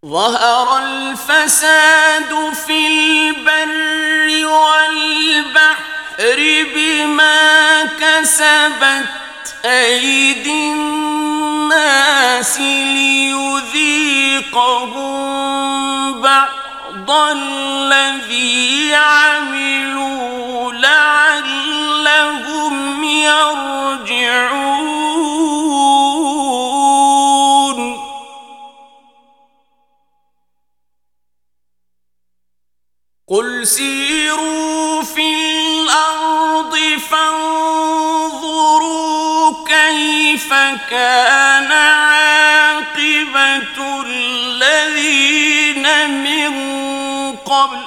ظهر الفساد في البر والبحر بما كسبت أيدي الناس ليذيقهم بعض الذي عملوا لعلهم يرجعون. قل سيروا في الأرض فانظروا كيف كان عاقبة الذين من قبل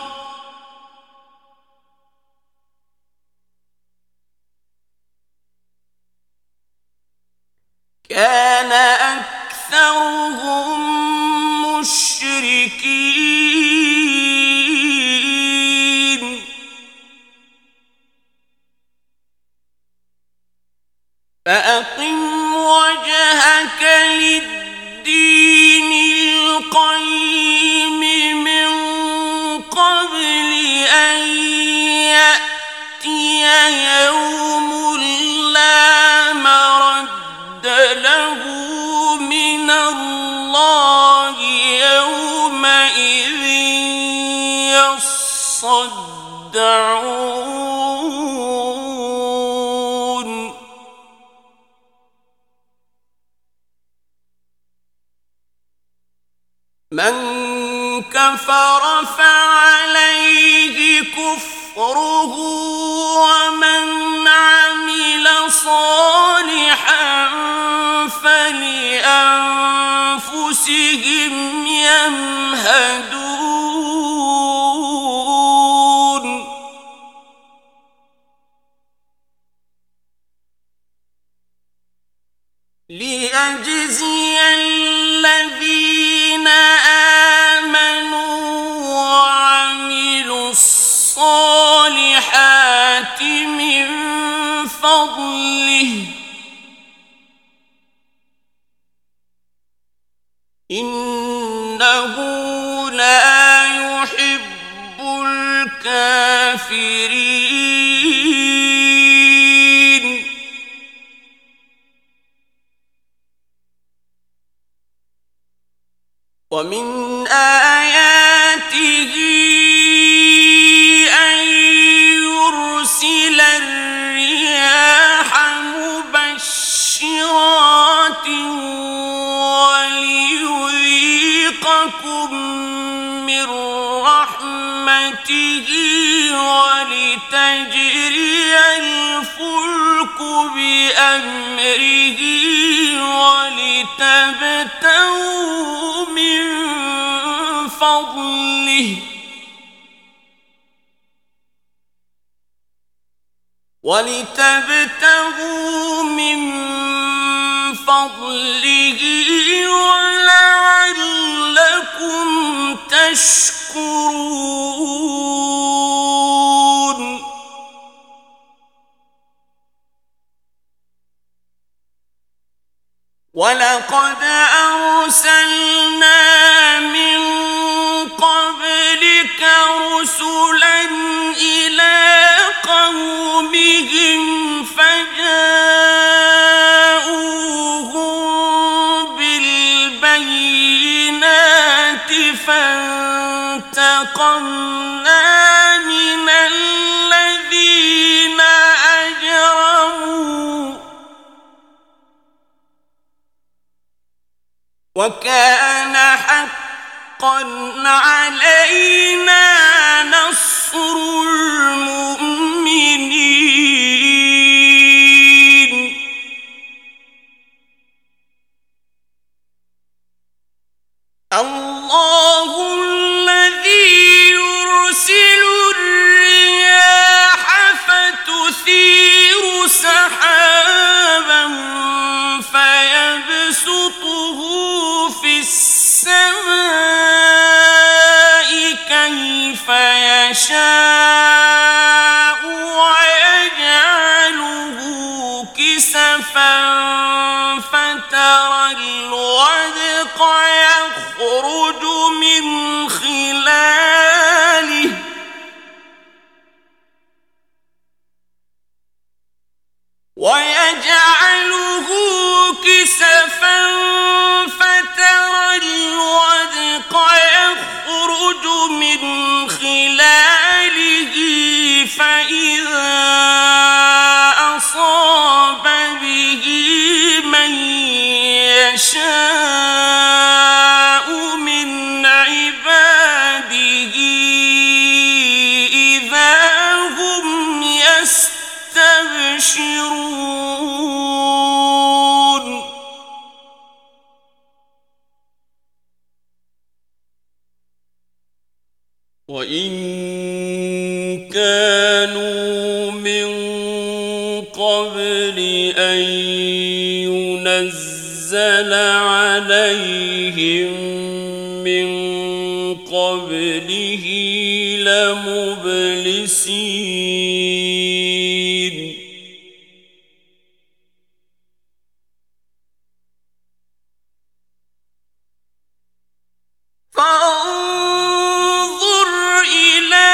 كان أكثرهم مشركين فأقم وجهك للدين القيم من قبل أن يأتي يوم لا مرد له من الله يومئذ يصدعون. من كفر فعليه كفره ومن عمل صالحا فلأنفسهم يمهدون. ليجزي الذين آمنوا وعملوا الصالحات من فضله إنه لا يحب الكافرين. ومن آياته أن يرسل الرياح مبشرات وليذيقكم من رحمته ولتجري الفلك بأمره ولتبتغوا من فضله ولعلكم تشكرون. ولقد أرسلنا من قبلك رسلا إلى قومهم فجاءوهم بالبينات فانتقمنا من الذين أجرموا وكان حقا علينا نصر المؤمنين. الله الذي يرسل الرياح فتثير سحابا فيبسطه في السماء كيف يشاء يشاء من عباده إذا هم يستبشرون وإن كانوا من قبل أن ينزل عليهم من قبله لمبلسين فانظر إلى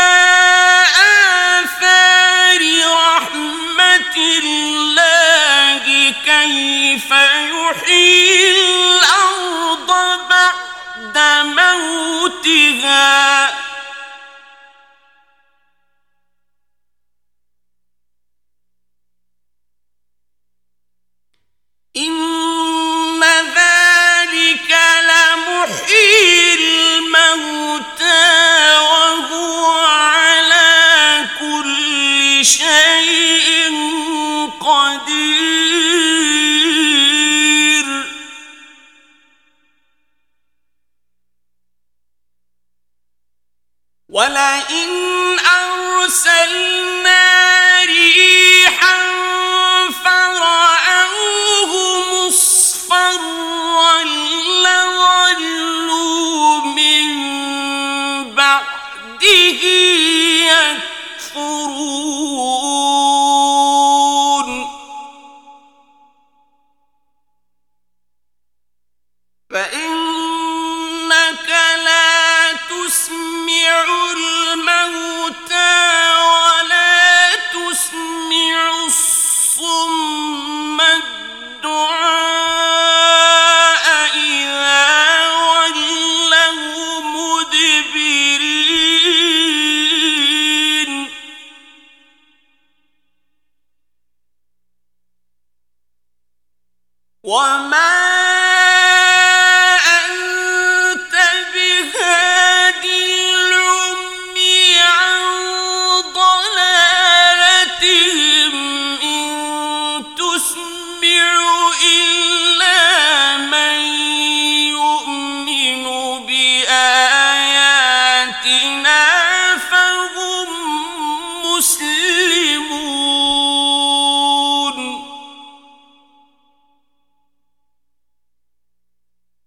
آثار رحمة الله كيف يحيي الأرض بعد موتها إن ذلك لمحيي الموتى وهو على كل شيء قدير ولئن أرسلنا ريحا فرأوه مصفرا لظلوا من بعده يكفرون فإنك لا تسمع الموتى ولا تسمع الصم الدعاء إذا ولوا مدبرين وما أنت بهاد العمي عن ضلالتهم إن تسمع إلا من يؤمن بآياتنا فهم مسلمون